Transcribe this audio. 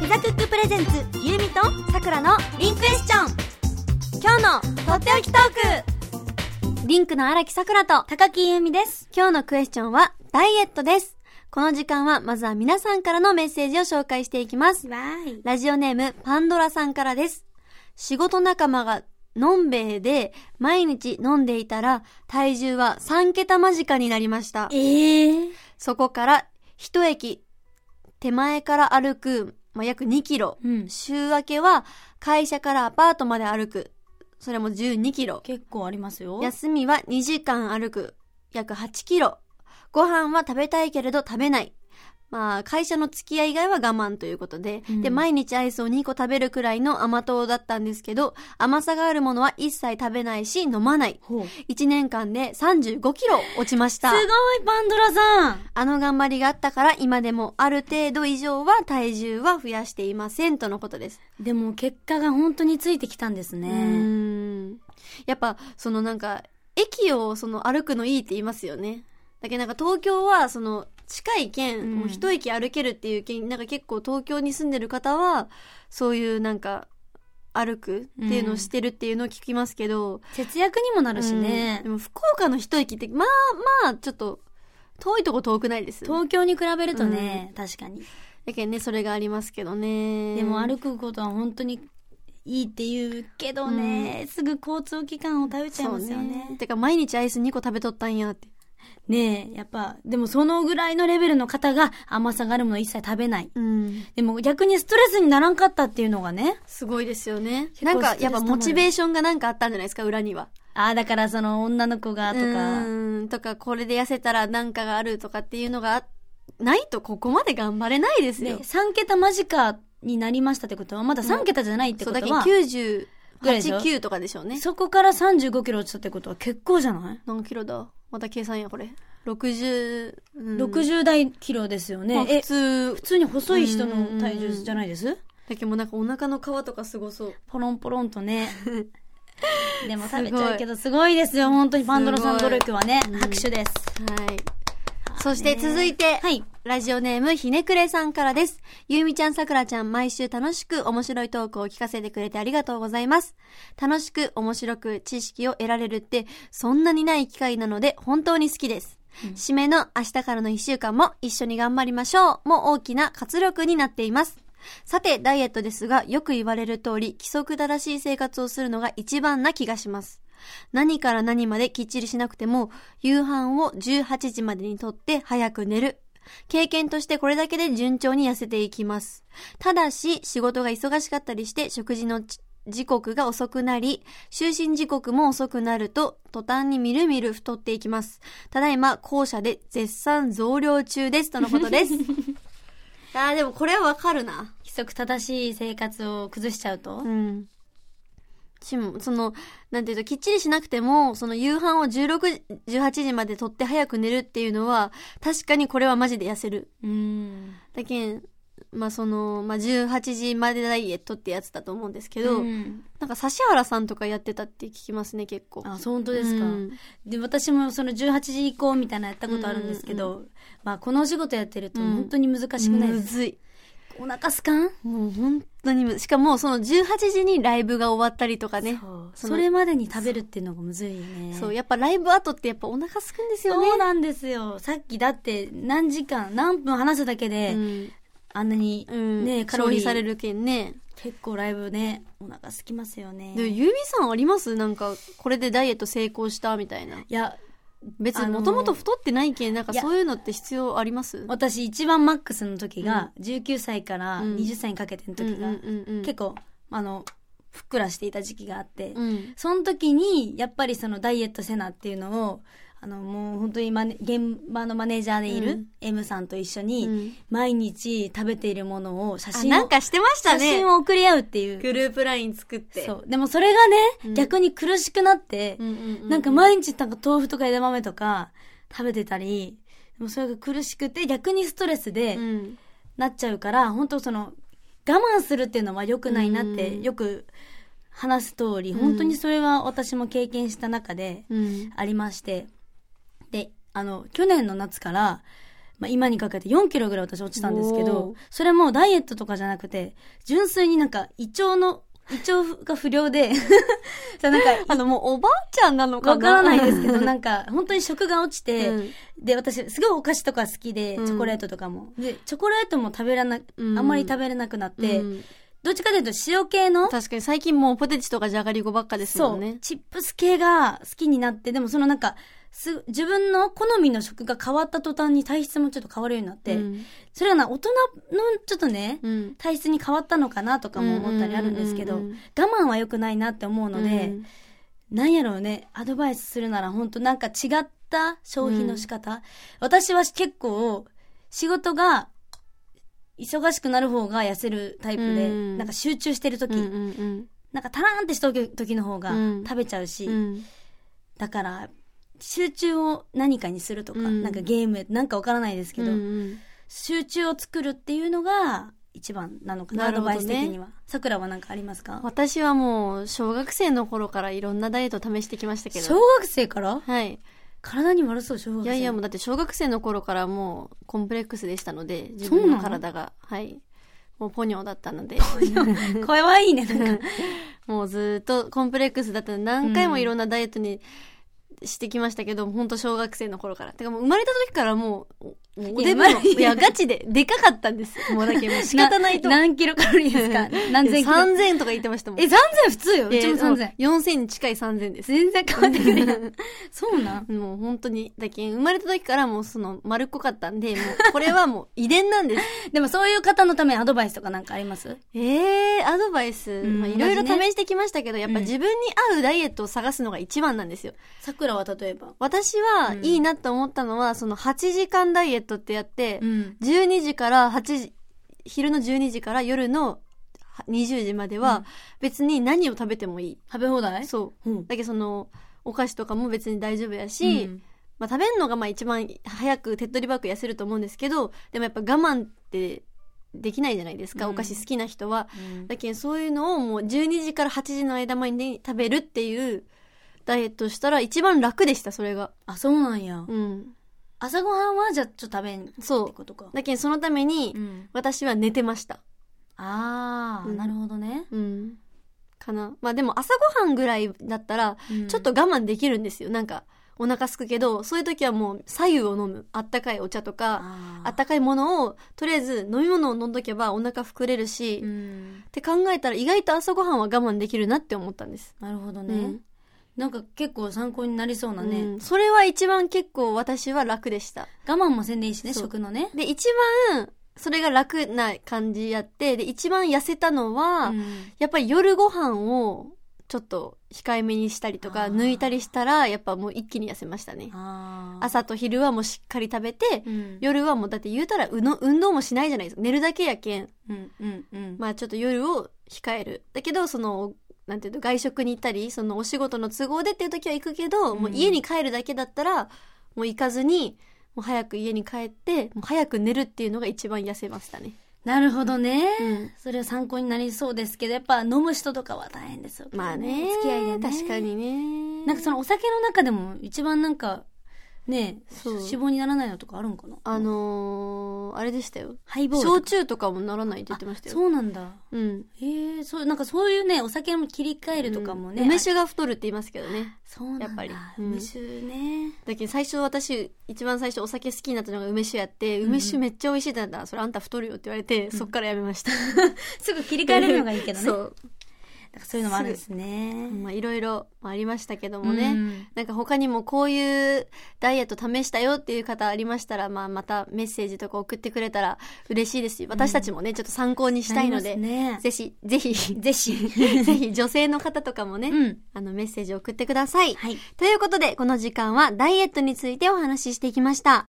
フザクックプレゼンツゆうみとさくらのリンクエスチョン。今日のとっておきトーク、リンクの荒木さくらと高木ゆうみです。 今日のクエスチョンはダイエットです。この時間はまずは皆さんからのメッセージを紹介していきます。ラジオネームパンドラさんからです。仕事仲間がのんべえで毎日飲んでいたら体重は3桁間近になりました。そこから一駅手前から歩く、約2キロ、週明けは会社からアパートまで歩く、それも12キロ。 結構ありますよ。 休みは2時間歩く、約8キロ。ご飯は食べたいけれど食べない。会社の付き合い以外は我慢ということで、で、毎日アイスを2個食べるくらいの甘党だったんですけど、甘さがあるものは一切食べないし飲まない。1年間で35キロ落ちました。 すごい、パンドラさん。 あの頑張りがあったから今でもある程度以上は体重は増やしていませんとのことです。 でも結果が本当についてきたんですね。 やっぱ駅を歩くのいいって言いますよね。だけど東京は近い県、もう一駅歩けるっていう県、結構東京に住んでる方はそういう歩くっていうのをしてるっていうのを聞きますけど、 節約にもなるしね。 でも福岡の一駅ってちょっと遠いとこ遠くないです。 東京に比べるとね、確かに。 だけどね、それがありますけどね。 でも歩くことは本当にいいって言うけどね、すぐ交通機関を食べちゃいますよね。 てか毎日アイス2個食べとったんやって。 ねえ、やっぱ、でもそのぐらいのレベルの方が甘さがあるもの一切食べない。でも逆にストレスにならんかったっていうのがね。 すごいですよね。やっぱモチベーションがあったんじゃないですか、裏には。 だから女の子がとか、これで痩せたらがあるとかっていうのがないとここまで頑張れないですよ。 3桁間近になりましたってことは、まだ3桁じゃないってことは。 そうだけ98、9とかでしょうね。 そこから35キロ落ちたってことは結構じゃない？ 何キロだ？また計算やこれ。 60代キロですよね。普通に細い人の体重じゃないです？ だけどもお腹の皮とかすごそう。 ポロンポロンとね。でも食べちゃうけどすごいですよ。本当にパンドラさんの努力はね、拍手です。 はい。そして続いて、ラジオネームひねくれさんからです。ゆうみちゃん、さくらちゃん、毎週楽しく面白いトークを聞かせてくれてありがとうございます。楽しく面白く知識を得られるってそんなにない機会なので本当に好きです。締めの明日からの1週間も一緒に頑張りましょうも大きな活力になっています。さてダイエットですが、よく言われる通り規則正しい生活をするのが一番な気がします。何から何まできっちりしなくても夕飯を18時までにとって早く寝る。経験としてこれだけで順調に痩せていきます。ただし仕事が忙しかったりして食事の時刻が遅くなり、就寝時刻も遅くなると途端にみるみる太っていきます。ただいま校舎で絶賛増量中ですとのことです。でもこれはわかるな。 規則正しい生活を崩しちゃうと、 なんていうと、きっちりしなくても、夕飯を16、18時までとって早く寝るっていうのは、確かにこれはマジで痩せる。だけん、18時までダイエットってやつだと思うんですけど、指原さんとかやってたって聞きますね、結構。 本当ですか。で、私も18時以降みたいなやったことあるんですけど、このお仕事やってると本当に難しくないですか？ むずい。 お腹すかん？ もう本当にしかも18時にライブが終わったりとかね。 それまでに食べるっていうのがむずいよね。 そう、やっぱライブ後ってやっぱお腹すくんですよね。 そうなんですよ。さっきだって何分話すだけで、あんなにね、カロリー消費されるけんね。 結構ライブね、お腹すきますよね。 で、ゆうみさんあります？これでダイエット成功したみたいな。いや、別にもともと太ってないけん、そういうのって必要あります？ 私一番マックスの時が、19歳から20歳にかけての時が、結構、ふっくらしていた時期があって、その時に、やっぱりダイエットせなっていうのを、もう本当に現場のマネージャーでいる M さんと一緒に、毎日食べているものをなんかしてましたね。 写真を送り合うっていう。 グループライン作って。 そう。でもそれがね、逆に苦しくなって、毎日豆腐とか枝豆とか食べてたり、でもそれが苦しくて逆にストレスでなっちゃうから、本当我慢するっていうのは良くないなって、よく話す通り、本当にそれは私も経験した中でありまして、で、去年の夏から、 まあ、今にかけて4キロぐらい私落ちたんですけど、それもダイエットとかじゃなくて、純粋になんか胃腸が不良でなんかもうおばあちゃんなのかなわからないですけど、なんか本当に食が落ちて、で、私すごいお菓子とか好きで、チョコレートとかも。で、チョコレートもあんまり食べれなくなって、どっちかというと塩系の。 確かに最近もうポテチとかじゃがりこばっかですもんね。 そう。チップス系が好きになって、でもそのなんか、自分の好みの食が変わった途端に体質もちょっと変わるようになって、それが大人のちょっとね、体質に変わったのかなとかも思ったりあるんですけど、我慢は良くないなって思うので、なんやろうね、アドバイスするなら本当なんか違った消費の仕方、私は結構仕事が忙しくなる方が痩せるタイプで、なんか集中してる時、なんかタラーンってしとく時の方が食べちゃうし、だから集中を何かにするとか、なんかゲームなんかわからないですけど、集中を作るっていうのが一番なのかな、アドバイス的には。さくらは何かありますか？ 私はもう小学生の頃からいろんなダイエットを試してきましたけど。 小学生から？ はい。 体に悪そう、小学生。 いやもうだって小学生の頃からもうコンプレックスでしたので、自分の体が。はい。もうポニョだったので。 声はいいね、なんか。 もうずっとコンプレックスだったので、何回もいろんなダイエットにしてきましたけど、本当小学生の頃から。てかもう生まれた時からもう、おデブの、いやガチで、でかかったんです。もうだけど仕方ないと。 何キロカロリーですか？何千キロ ?3000 とか言ってましたもん。 3000普通よ。うちも3000。 4000に近い3000です。 全然変わってくる。そうなん？ もう本当に、だけ生まれた時からもう丸っこかったんで、もうこれはもう遺伝なんです。 でもそういう方のためアドバイスとかなんかあります？ アドバイス。いろいろ試してきましたけど、やっぱ自分に合うダイエットを探すのが一番なんですよ。 桜は例えば？ 私はいいなと思ったのは、8時間ダイエットってやって、12時から昼の12時から夜の20時までは別に何を食べてもいい。 食べ放題？ そう。だけどお菓子とかも別に大丈夫やし、まあ食べるのが一番早く手っ取り早く痩せると思うんですけど、でもやっぱ我慢ってできないじゃないですか、お菓子好きな人は。だけどそういうのをもう12時から8時の間までに食べるっていうダイエットしたら一番楽でした、それが。 あ、そうなんや。朝ごはんはじゃあちょっと食べんってことか。 だけどそのために、私は寝てました。 なるほどね。 かな。まあでも朝ごはんぐらいだったら、ちょっと我慢できるんですよ。なんか、お腹すくけど、そういう時はもう白湯を飲む。あったかいお茶とか、あったかいものを、とりあえず飲み物を飲んどけばお腹膨れるし、って考えたら意外と朝ごはんは我慢できるなって思ったんです。 なるほどね。なんか結構参考になりそうなね。 それは一番結構私は楽でした。 我慢もせんでいいしね、食のね。 で、一番、それが楽な感じやって、で、一番痩せたのは、やっぱり夜ご飯をちょっと控えめにしたりとか、抜いたりしたら、やっぱもう一気に痩せましたね。朝と昼はもうしっかり食べて、夜はもうだって言うたら運動もしないじゃないですか。寝るだけやけん。まあちょっと夜を控える。だけど、なんていうの、外食に行ったり、お仕事の都合でっていう時は行くけど、もう家に帰るだけだったら、もう行かずに、もう早く家に帰って、もう早く寝るっていうのが一番痩せましたね。 なるほどね。それは参考になりそうですけど、やっぱ飲む人とかは大変ですよ。 まあね。 付き合いでね。 確かにね。 なんかお酒の中でも一番なんか、ねえ、脂肪にならないのとかあるんかな？あれでしたよ。 ハイボール。 焼酎とかもならないって言ってましたよ。 そうなんだ。なんかそういうね、お酒も切り替えるとかもね。 梅酒が太るって言いますけどね。 そうなんだ。やっぱり。梅酒ね。 だけど一番最初お酒好きになったのが梅酒やって、梅酒めっちゃ美味しいんだ。それあんた太るよって言われて、そっからやめました。 すぐ切り替えれるのがいいけどね。 そう。 そういうのもあるんですね。 まあいろいろありましたけどもね、なんか他にもこういうダイエット試したよっていう方ありましたら、まあまたメッセージとか送ってくれたら嬉しいですし、私たちもねちょっと参考にしたいので、ぜひ女性の方とかもね、メッセージを送ってください。ということでこの時間はダイエットについてお話ししていきました。